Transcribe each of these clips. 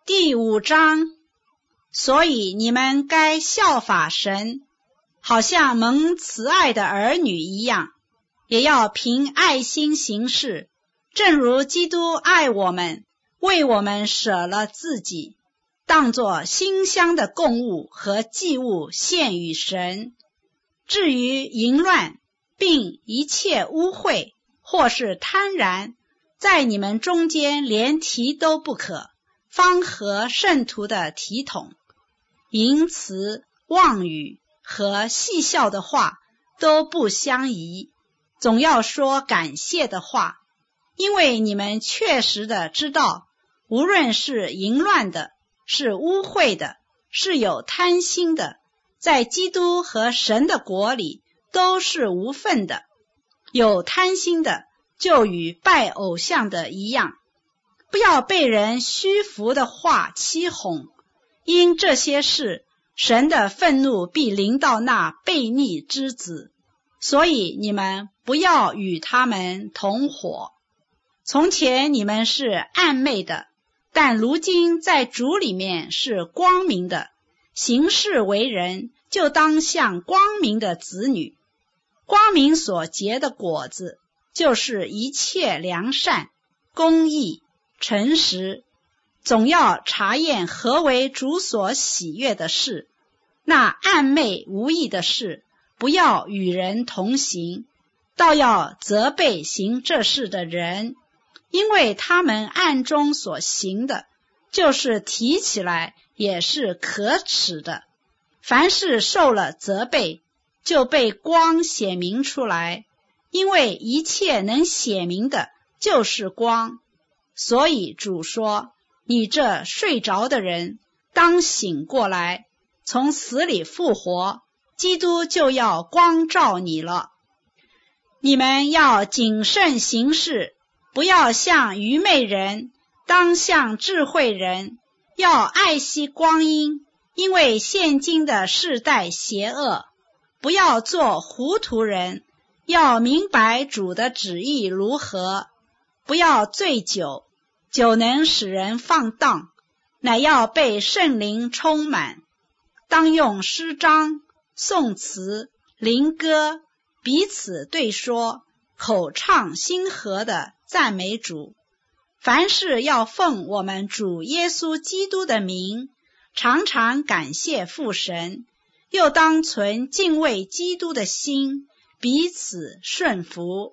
第5章，所以你们该效法神，好像蒙慈爱的儿女一样，也要凭爱心行事，正如基督爱我们，为我们舍了自己，当作馨香的供物和祭物献与神。至于淫乱并一切污秽或是贪婪，在你们中间连提都不可，方合圣徒的体统。淫词、妄语和戏笑的话都不相宜，总要说感谢的话，因为你们确实的知道，无论是淫乱的，是污秽的，是有贪心的，在基督和神的国里都是无份的。有贪心的就与拜偶像的一样，不要被人虚浮的话欺哄，因这些事神的愤怒必临到那悖逆之子，所以你们不要与他们同伙。从前你们是暗昧的，但如今在主里面是光明的，行事为人就当像光明的子女。光明所结的果子，就是一切良善、公义、诚实，总要查验何为主所喜悦的事。那暗昧无益的事，不要与人同行，倒要责备行这事的人，因为他们暗中所行的，就是提起来也是可耻的。凡是受了责备，就被光显明出来，因为一切能显明的就是光。所以主说，你这睡着的人，当醒过来，从死里复活，基督就要光照你了。你们要谨慎行事，不要像愚昧人，当像智慧人，要爱惜光阴，因为现今的世代邪恶。不要做糊涂人，要明白主的旨意如何。不要醉酒，酒能使人放荡，乃要被圣灵充满。当用诗章、颂词、灵歌彼此对说，口唱心和的赞美主。凡事要奉我们主耶稣基督的名，常常感谢父神，又当存敬畏基督的心，彼此顺服。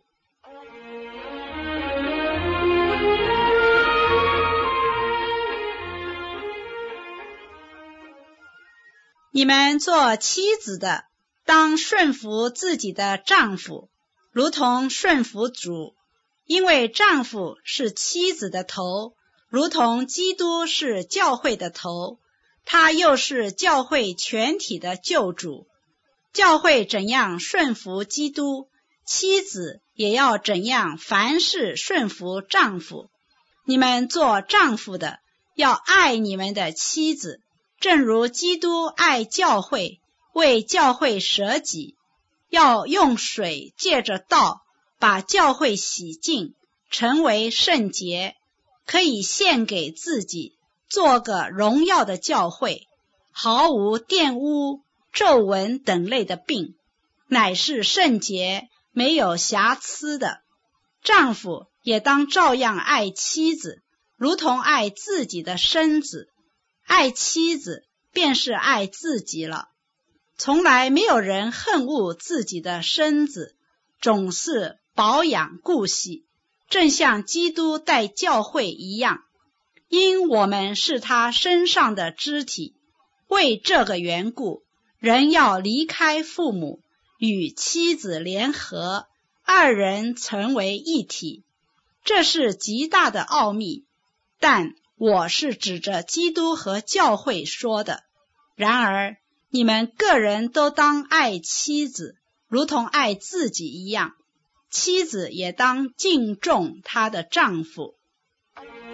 你们做妻子的，当顺服自己的丈夫，如同顺服主，因为丈夫是妻子的头，如同基督是教会的头，他又是教会全体的救主。教会怎样顺服基督，妻子也要怎样凡事顺服丈夫。你们做丈夫的，要爱你们的妻子，正如基督爱教会，为教会舍己，要用水借着道把教会洗净，成为圣洁，可以献给自己，做个荣耀的教会，毫无玷污、皱纹等类的病，乃是圣洁，没有瑕疵的。丈夫也当照样爱妻子，如同爱自己的身子。爱妻子便是爱自己了。从来没有人恨恶自己的身子，总是保养顾惜，正像基督待教会一样，因我们是他身上的肢体。为这个缘故，人要离开父母，与妻子联合，二人成为一体。这是极大的奥秘，但我是指着基督和教会说的。然而你们个人都当爱妻子，如同爱自己一样，妻子也当敬重她的丈夫。